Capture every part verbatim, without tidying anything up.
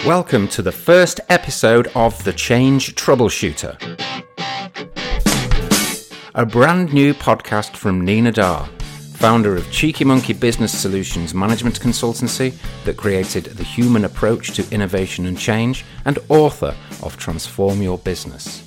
Welcome to the first episode of The Change Troubleshooter, a brand new podcast from Nina Dar, founder of Cheeky Monkey Business Solutions management consultancy that created the human approach to innovation and change, and author of Transform Your Business.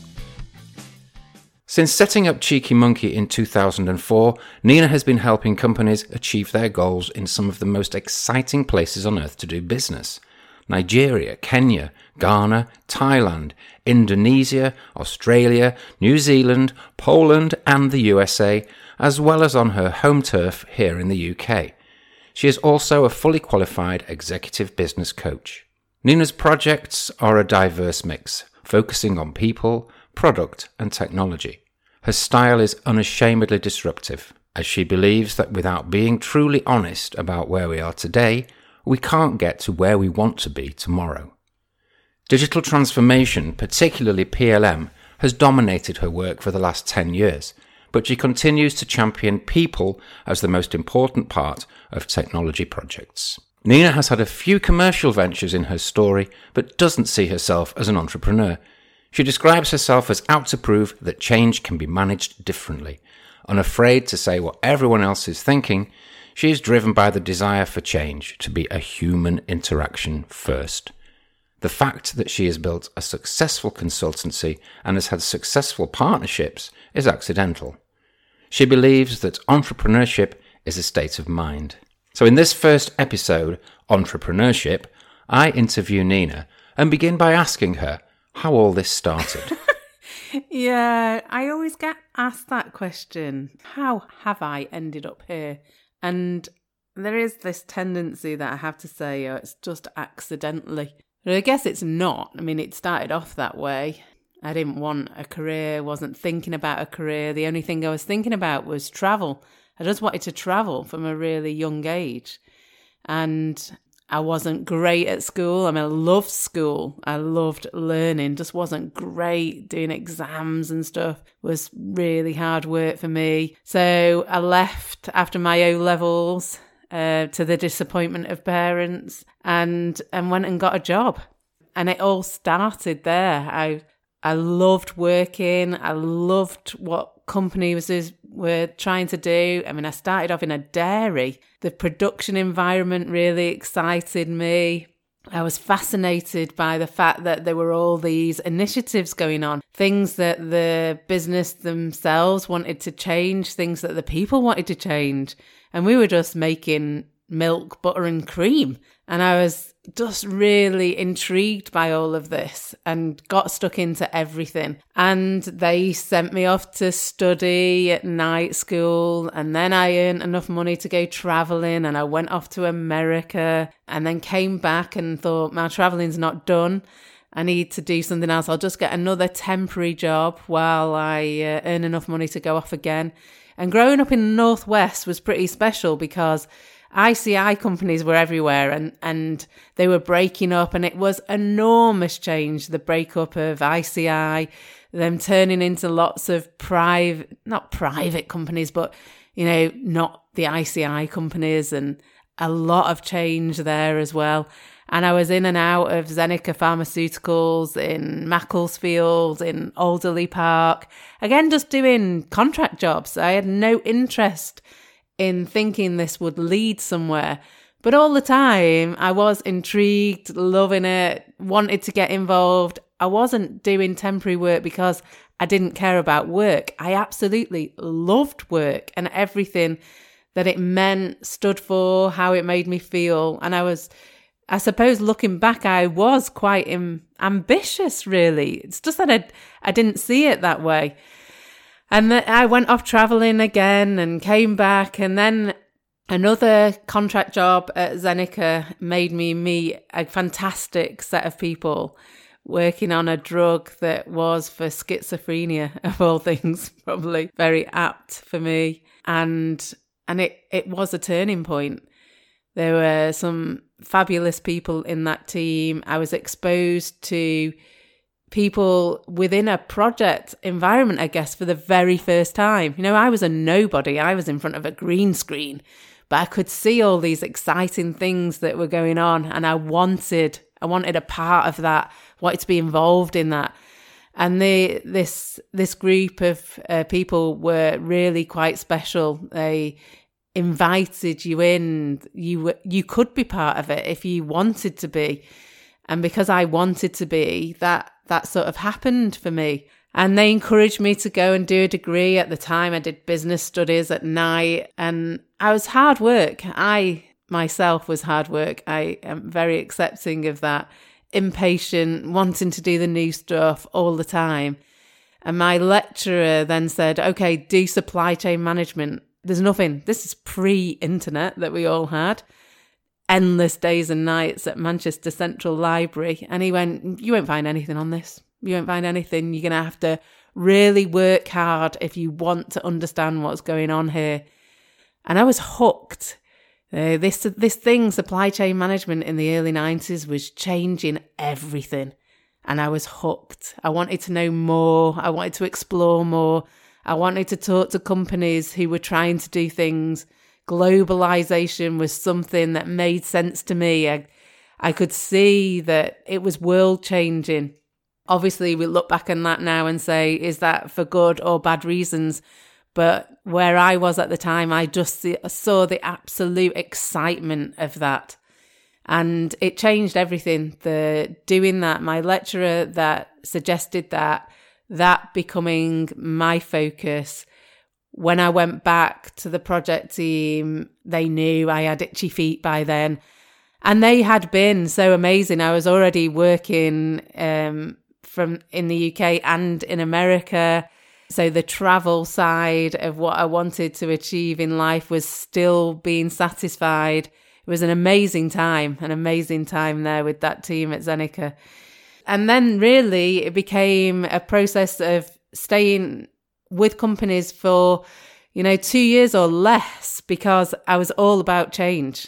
Since setting up Cheeky Monkey in two thousand four, Nina has been helping companies achieve their goals in some of the most exciting places on earth to do business. Nigeria, Kenya, Ghana, Thailand, Indonesia, Australia, New Zealand, Poland and the U S A, as well as on her home turf here in the U K. She is also a fully qualified executive business coach. Nina's projects are a diverse mix, focusing on people, product and technology. Her style is unashamedly disruptive, as she believes that without being truly honest about where we are today, we can't get to where we want to be tomorrow. Digital transformation, particularly P L M, has dominated her work for the last ten years, but she continues to champion people as the most important part of technology projects. Nina has had a few commercial ventures in her story, but doesn't see herself as an entrepreneur. She describes herself as out to prove that change can be managed differently. Unafraid to say what everyone else is thinking, she is driven by the desire for change to be a human interaction first. The fact that she has built a successful consultancy and has had successful partnerships is accidental. She believes that entrepreneurship is a state of mind. So in this first episode, Entrepreneurship, I interview Nina and begin by asking her how all this started. Yeah, I always get asked that question. How have I ended up here? And there is this tendency that I have to say, oh, it's just accidentally. But I guess it's not. I mean, it started off that way. I didn't want a career, wasn't thinking about a career. The only thing I was thinking about was travel. I just wanted to travel from a really young age. And I wasn't great at school. I mean, I loved school. I loved learning. Just wasn't great. Doing exams and stuff was really hard work for me. So I left after my O-levels uh, to the disappointment of parents and, and went and got a job. And it all started there. I I loved working. I loved what companies were trying to do. I mean, I started off in a dairy. The production environment really excited me. I was fascinated by the fact that there were all these initiatives going on, things that the business themselves wanted to change, things that the people wanted to change. And we were just making milk, butter and cream. And I was just really intrigued by all of this and got stuck into everything. And they sent me off to study at night school. And then I earned enough money to go traveling. And I went off to America and then came back and thought, my traveling's not done. I need to do something else. I'll just get another temporary job while I uh, earn enough money to go off again. And growing up in the Northwest was pretty special because I C I companies were everywhere and, and they were breaking up, and it was enormous change, the breakup of I C I, them turning into lots of private, not private companies, but, you know, not the I C I companies, and a lot of change there as well. And I was in and out of Zeneca Pharmaceuticals, in Macclesfield, in Alderley Park, again, just doing contract jobs. I had no interest in thinking this would lead somewhere. But all the time, I was intrigued, loving it, wanted to get involved. I wasn't doing temporary work because I didn't care about work. I absolutely loved work and everything that it meant, stood for, how it made me feel. And I was, I suppose looking back, I was quite im- ambitious, really. It's just that I, I didn't see it that way. And then I went off travelling again and came back, and then another contract job at Zeneca made me meet a fantastic set of people working on a drug that was for schizophrenia, of all things, probably very apt for me. And and it, it was a turning point. There were some fabulous people in that team. I was exposed to people within a project environment, I guess, for the very first time. You know, I was a nobody. I was in front of a green screen, but I could see all these exciting things that were going on, and I wanted I wanted a part of that, wanted to be involved in that. And they, this this group of uh, people were really quite special. They invited you in. You were, you could be part of it if you wanted to be. And because I wanted to be, that that sort of happened for me. And they encouraged me to go and do a degree. At the time, I did business studies at night. And I was hard work. I myself was hard work. I am very accepting of that. Impatient, wanting to do the new stuff all the time. And my lecturer then said, okay, do supply chain management. There's nothing. This is pre-internet that we all had. Endless days and nights at Manchester Central Library. And he went, you won't find anything on this. You won't find anything. You're going to have to really work hard if you want to understand what's going on here. And I was hooked. Uh, this this thing, supply chain management in the early nineties, was changing everything. And I was hooked. I wanted to know more. I wanted to explore more. I wanted to talk to companies who were trying to do things. Globalization was something that made sense to me. I, I could see that it was world changing. Obviously, we look back on that now and say, is that for good or bad reasons? But where I was at the time, I just saw the absolute excitement of that. And it changed everything. The doing that, my lecturer that suggested that, that becoming my focus. When I went back to the project team, they knew I had itchy feet by then. And they had been so amazing. I was already working um, from in the U K and in America. So the travel side of what I wanted to achieve in life was still being satisfied. It was an amazing time, an amazing time there with that team at Zeneca. And then really it became a process of staying with companies for, you know, two years or less because I was all about change.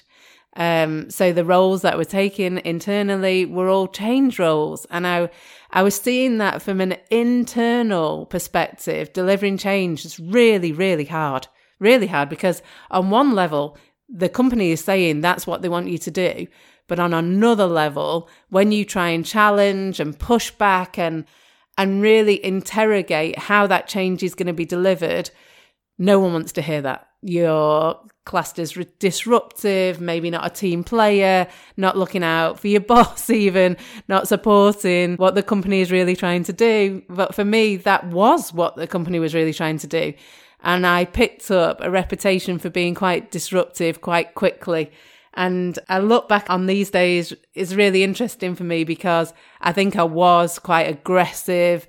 Um, so the roles that were taken internally were all change roles. And I, I was seeing that from an internal perspective. Delivering change is really, really hard, really hard, because on one level, the company is saying that's what they want you to do. But on another level, when you try and challenge and push back and, and really interrogate how that change is going to be delivered, no one wants to hear that. You're classed as disruptive, maybe not a team player, not looking out for your boss even, not supporting what the company is really trying to do. But for me, that was what the company was really trying to do. And I picked up a reputation for being quite disruptive quite quickly. And I look back on these days, it's really interesting for me because I think I was quite aggressive.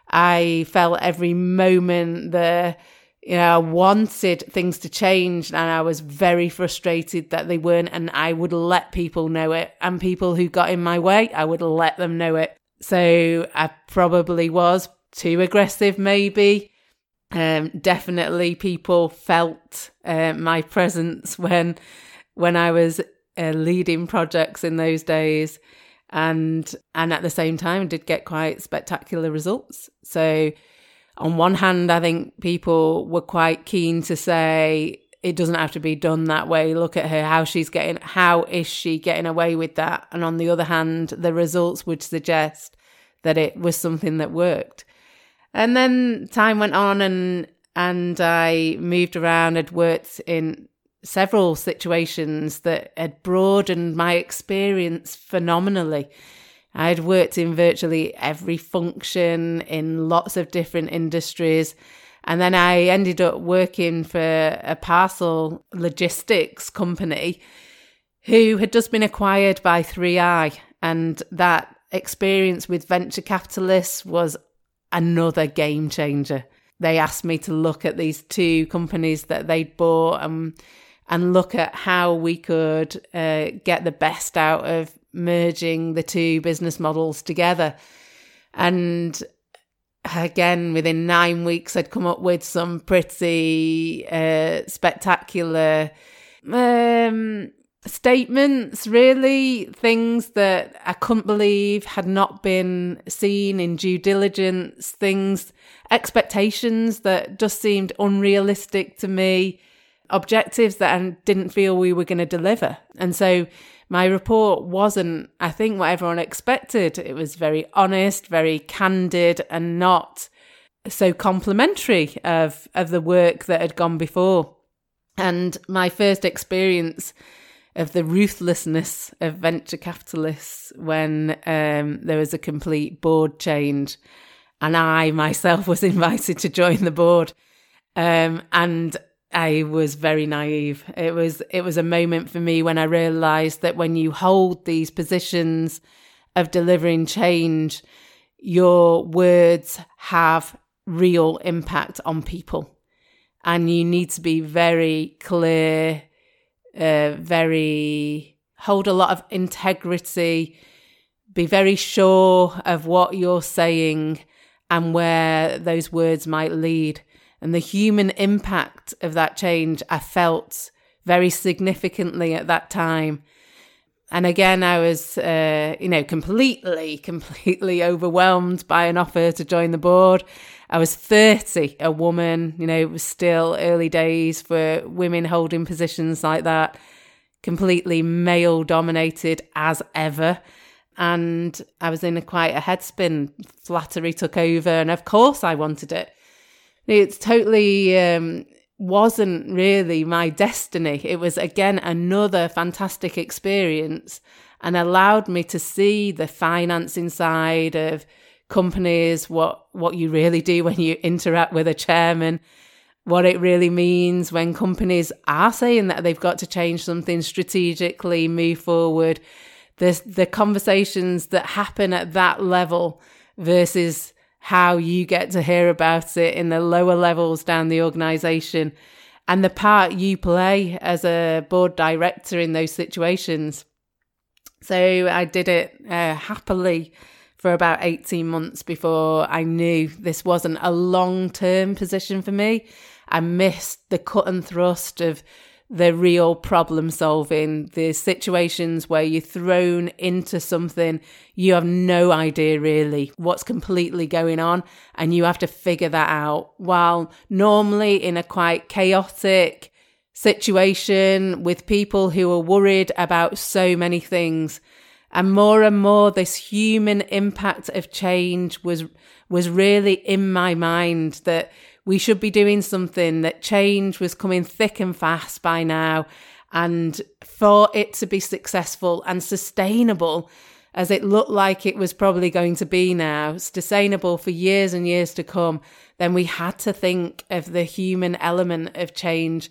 I felt every moment the You know, I wanted things to change and I was very frustrated that they weren't, and I would let people know it. And people who got in my way, I would let them know it. So I probably was too aggressive, maybe. Um, definitely people felt uh, my presence when when I was uh, leading projects in those days. And, and at the same time, did get quite spectacular results. So on one hand, I think people were quite keen to say, it doesn't have to be done that way. Look at her, how she's getting, how is she getting away with that? And on the other hand, the results would suggest that it was something that worked. And then time went on and, and I moved around, had worked in several situations that had broadened my experience phenomenally. I'd worked in virtually every function in lots of different industries. And then I ended up working for a parcel logistics company who had just been acquired by three I. And that experience with venture capitalists was another game changer. They asked me to look at these two companies that they'd bought and, and look at how we could uh, get the best out of merging the two business models together. And again, within nine weeks, I'd come up with some pretty uh, spectacular um, statements, really, things that I couldn't believe had not been seen in due diligence, things, expectations that just seemed unrealistic to me, objectives that I didn't feel we were going to deliver. And so my report wasn't, I think, what everyone expected. It was very honest, very candid, and not so complimentary of, of the work that had gone before. And my first experience of the ruthlessness of venture capitalists when um, there was a complete board change, and I myself was invited to join the board, um, and I was very naive. It was it was a moment for me when I realised that when you hold these positions of delivering change, your words have real impact on people, and you need to be very clear. Uh, very hold a lot of integrity, be very sure of what you're saying and where those words might lead. And the human impact of that change I felt very significantly at that time. And again, I was, uh, you know, completely, completely overwhelmed by an offer to join the board. I was thirty, a woman, you know, it was still early days for women holding positions like that, completely male dominated as ever. And I was in a quite a headspin. Flattery took over. And of course I wanted it. It's totally um, wasn't really my destiny. It was, again, another fantastic experience and allowed me to see the financing side of companies, what, what you really do when you interact with a chairman, what it really means when companies are saying that they've got to change something strategically, move forward, the, the conversations that happen at that level versus how you get to hear about it in the lower levels down the organisation, and the part you play as a board director in those situations. So I did it uh, happily for about eighteen months before I knew this wasn't a long-term position for me. I missed the cut and thrust of the real problem solving, the situations where you're thrown into something, you have no idea really what's completely going on, and you have to figure that out. While normally in a quite chaotic situation with people who are worried about so many things, and more and more this human impact of change was was really in my mind, that we should be doing something, that change was coming thick and fast by now. And for it to be successful and sustainable, as it looked like it was probably going to be now, sustainable for years and years to come, then we had to think of the human element of change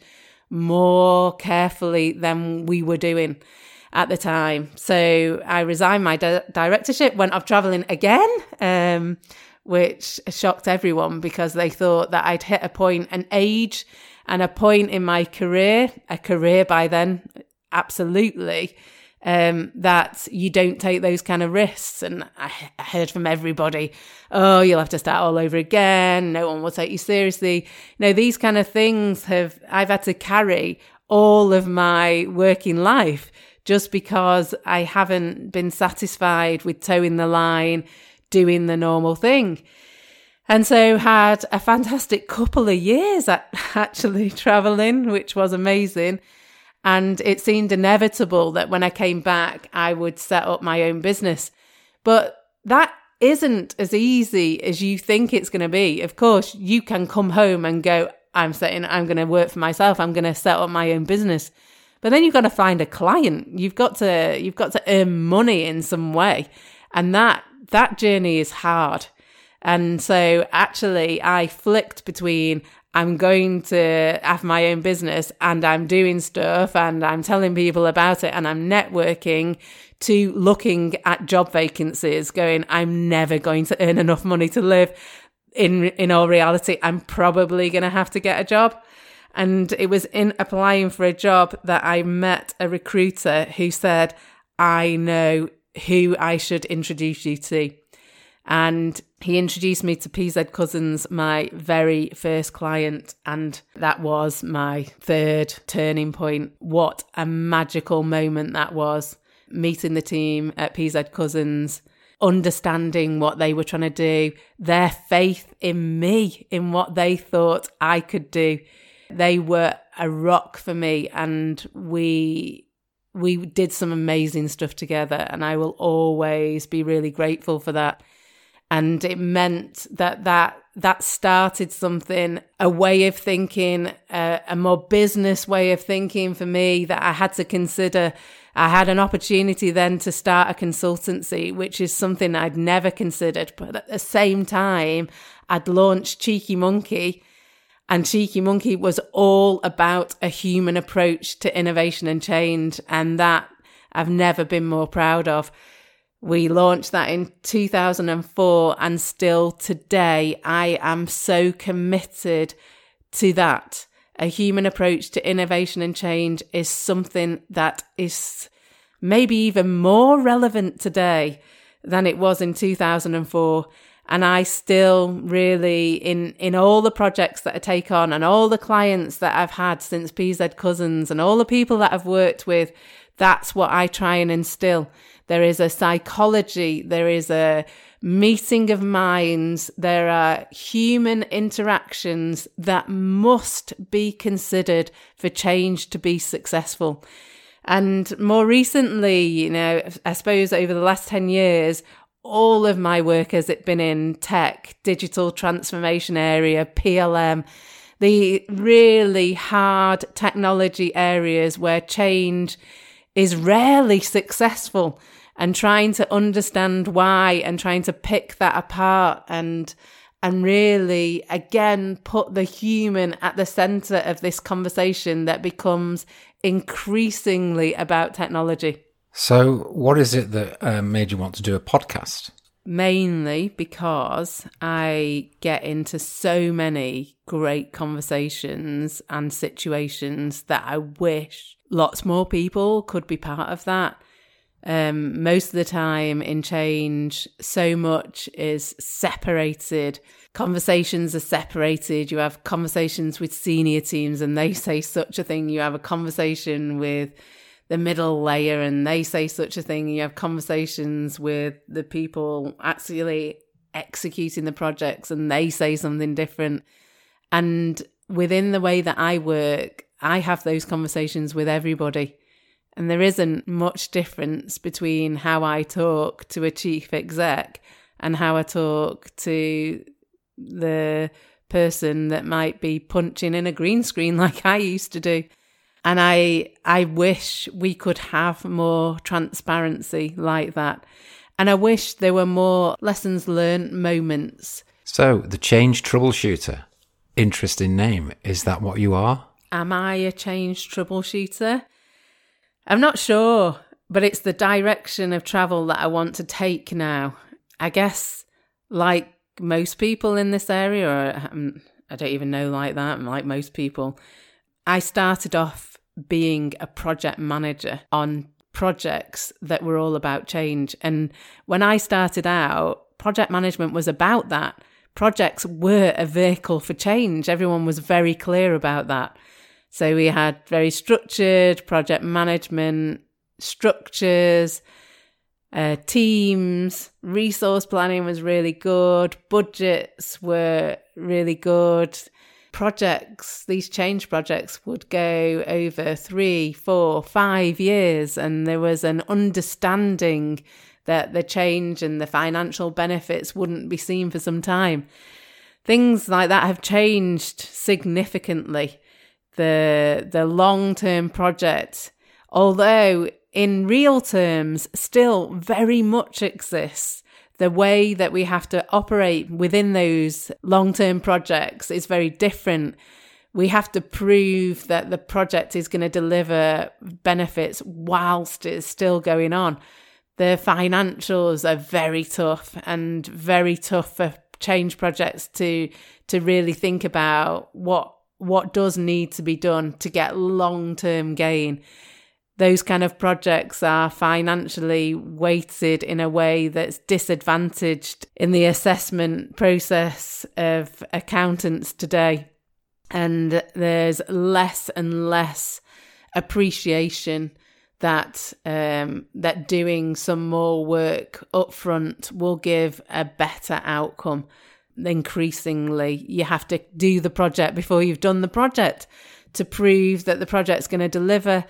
more carefully than we were doing at the time. So I resigned my di- directorship, went off travelling again, um, which shocked everyone because they thought that I'd hit a point, an age and a point in my career, a career by then, absolutely, um, that you don't take those kind of risks. And I, I heard from everybody, oh, you'll have to start all over again. No one will take you seriously. You know, these kind of things have, I've had to carry all of my working life just because I haven't been satisfied with towing the line, doing the normal thing. And so had a fantastic couple of years at actually traveling, which was amazing. And it seemed inevitable that when I came back, I would set up my own business. But that isn't as easy as you think it's going to be. Of course, you can come home and go, I'm setting, I'm going to work for myself. I'm going to set up my own business. But then you've got to find a client. You've got to, you've got to earn money in some way. And that, that journey is hard. And so actually I flicked between I'm going to have my own business and I'm doing stuff and I'm telling people about it and I'm networking, to looking at job vacancies going, I'm never going to earn enough money to live. In, in all reality, I'm probably going to have to get a job. And it was in applying for a job that I met a recruiter who said, I know who I should introduce you to. And he introduced me to P Z Cussons, my very first client. And that was my third turning point. What a magical moment that was. Meeting the team at P Z Cussons, understanding what they were trying to do, their faith in me, in what they thought I could do. They were a rock for me, and we we did some amazing stuff together, and I will always be really grateful for that. And it meant that that that started something, a way of thinking, a, a more business way of thinking for me that I had to consider. I had an opportunity then to start a consultancy, which is something I'd never considered. But at the same time, I'd launched Cheeky Monkey, and Cheeky Monkey was all about a human approach to innovation and change. And that I've never been more proud of. We launched that in two thousand four, and still today I am so committed to that. A human approach to innovation and change is something that is maybe even more relevant today than it was in two thousand four. And I still really, in, in all the projects that I take on and all the clients that I've had since P Z Cousins and all the people that I've worked with, that's what I try and instill. There is a psychology, there is a meeting of minds, there are human interactions that must be considered for change to be successful. And more recently, you know, I suppose over the last ten years, all of my work has been in tech, digital transformation area, P L M, the really hard technology areas where change is rarely successful, and trying to understand why and trying to pick that apart and and really, again, put the human at the center of this conversation that becomes increasingly about technology. So what is it that uh, made you want to do a podcast? Mainly because I get into so many great conversations and situations that I wish lots more people could be part of that. Um, most of the time in change, so much is separated. Conversations are separated. You have conversations with senior teams and they say such a thing. You have a conversation with the middle layer and they say such a thing. You have conversations with the people actually executing the projects and they say something different. And within the way that I work, I have those conversations with everybody. And there isn't much difference between how I talk to a chief exec and how I talk to the person that might be punching in a green screen like I used to do. And I I wish we could have more transparency like that. And I wish there were more lessons learned moments. So, the change troubleshooter. Interesting name. Is that what you are? Am I a change troubleshooter? I'm not sure, but it's the direction of travel that I want to take now. I guess, like most people in this area, or um, I don't even know like that, like most people, I started off being a project manager on projects that were all about change. And when I started out, project management was about that. Projects were a vehicle for change. Everyone was very clear about that. So we had very structured project management, structures, uh, teams, resource planning was really good, budgets were really good. Projects, these change projects would go over three, four, five years, and there was an understanding that the change and the financial benefits wouldn't be seen for some time. Things like that have changed significantly. The the long-term project, although in real terms still very much exists, the way that we have to operate within those long-term projects is very different. We have to prove that the project is going to deliver benefits whilst it's still going on. The financials are very tough and very tough for change projects to to really think about what what does need to be done to get long-term gain. Those kind of projects are financially weighted in a way that's disadvantaged in the assessment process of accountants today. And there's less and less appreciation that um, that doing some more work upfront will give a better outcome. Increasingly, you have to do the project before you've done the project to prove that the project's going to deliver.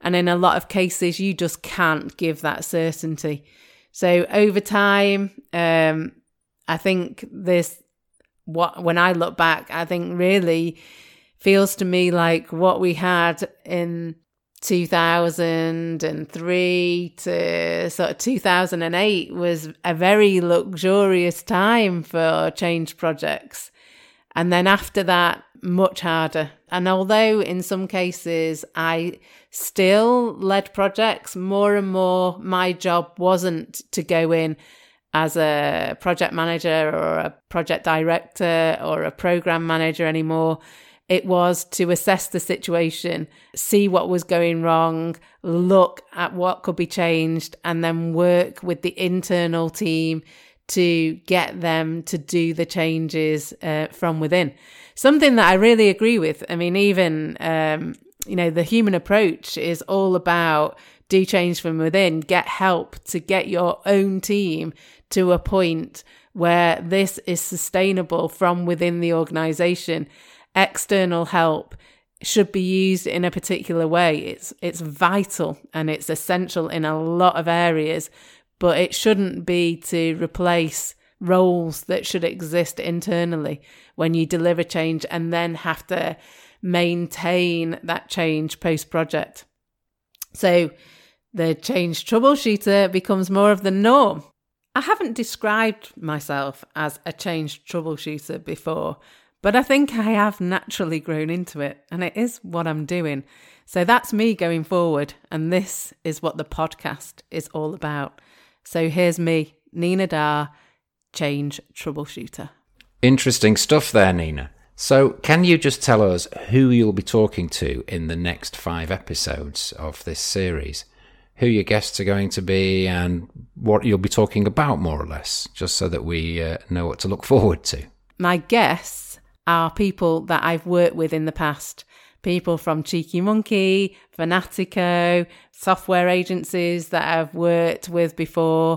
And in a lot of cases, you just can't give that certainty. So over time, um, I think this, what when I look back, I think really feels to me like what we had in two thousand three to sort of two thousand eight was a very luxurious time for change projects. And then after that, much harder. And although in some cases I still led projects, more and more my job wasn't to go in as a project manager or a project director or a program manager anymore. It was to assess the situation, see what was going wrong, look at what could be changed, and then work with the internal team to get them to do the changes uh, from within. Something that I really agree with. I mean, even, um, you know, the human approach is all about do change from within, get help to get your own team to a point where this is sustainable from within the organization. External help should be used in a particular way. It's it's vital and it's essential in a lot of areas, but it shouldn't be to replace roles that should exist internally when you deliver change and then have to maintain that change post-project. So the change troubleshooter becomes more of the norm. I haven't described myself as a change troubleshooter before, but I think I have naturally grown into it, and it is what I'm doing. So that's me going forward, and this is what the podcast is all about. So here's me, Nina Dar, change troubleshooter. Interesting stuff there, Nina. So can you just tell us who you'll be talking to in the next five episodes of this series? Who your guests are going to be and what you'll be talking about, more or less, just so that we uh, know what to look forward to. My guests are people that I've worked with in the past. People from Cheeky Monkey, Fanatico, software agencies that I've worked with before,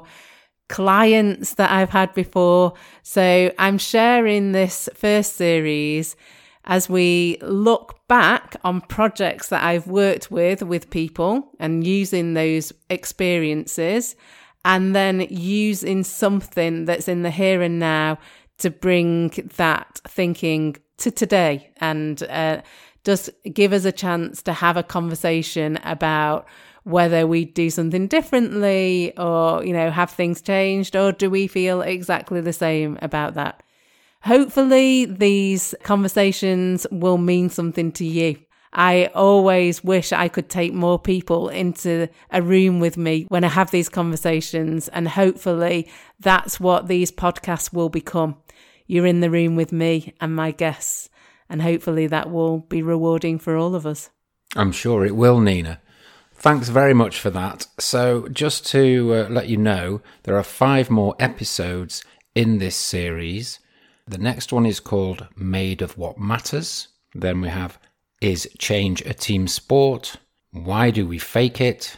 clients that I've had before. So I'm sharing this first series as we look back on projects that I've worked with, with people and using those experiences and then using something that's in the here and now to bring that thinking to today and uh, just give us a chance to have a conversation about whether we do something differently or, you know, have things changed, or do we feel exactly the same about that? Hopefully these conversations will mean something to you. I always wish I could take more people into a room with me when I have these conversations, and hopefully that's what these podcasts will become. You're in the room with me and my guests, and hopefully that will be rewarding for all of us. I'm sure it will, Nina. Thanks very much for that. So just to uh, let you know, there are five more episodes in this series. The next one is called Made of What Matters. Then we have Is Change a Team Sport? Why Do We Fake It?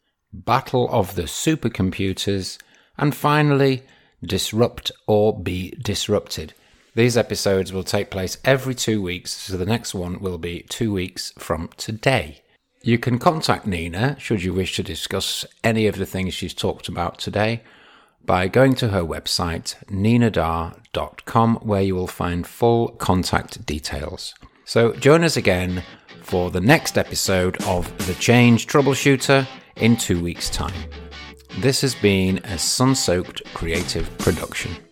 Battle of the Supercomputers. And finally, Disrupt or Be Disrupted. These episodes will take place every two weeks, so the next one will be two weeks from today. You can contact Nina, should you wish to discuss any of the things she's talked about today, by going to her website, nina dar dot com, where you will find full contact details. So join us again for the next episode of The Change Troubleshooter in two weeks' time. This has been a Sun-Soaked Creative production.